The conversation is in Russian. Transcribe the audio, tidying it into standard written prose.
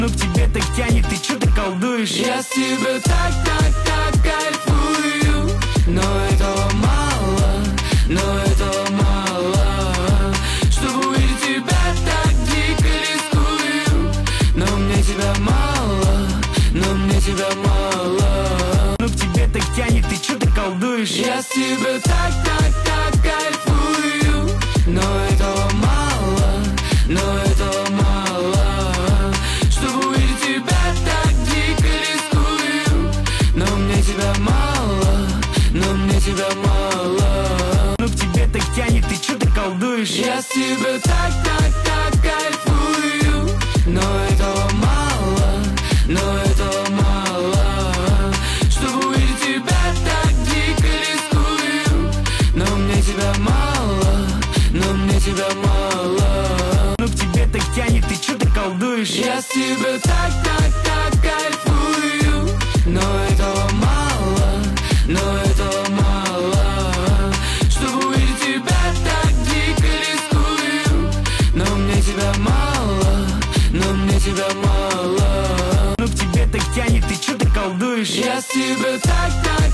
Ну к тебе так тянет, ты чё ты колдуешь? Я с тебя так кайфую. Но этого мало, но этого мало. Чтобы увидеть тебя, так дико рискую. Но мне тебя мало, но мне тебя мало. Ну к тебе так тянет, ты чё ты колдуешь? Я с тебя так кайфую. Но этого мало, но этого мало. Чтобы увидеть тебя, так дико рискую. Но мне тебя мало, но мне тебя мало. Ну к тебе так тянет, ты чё ты колдуешь? Я с тебя так кайфую. Но этого мало, но этого мало. Чтобы увидеть тебя, так дико рискую. Но мне тебя мало, но мне тебя мало. Ну к тебе так тянет, ты чё ты колдуешь? Я с тебя так кайфую. Но этого мало, но этого мало. Чтобы увидеть тебя, так дико рискую. Но мне тебя мало, но мне тебя мало. Ну к тебе так тянет, ты чё ты колдуешь? Я с тебя так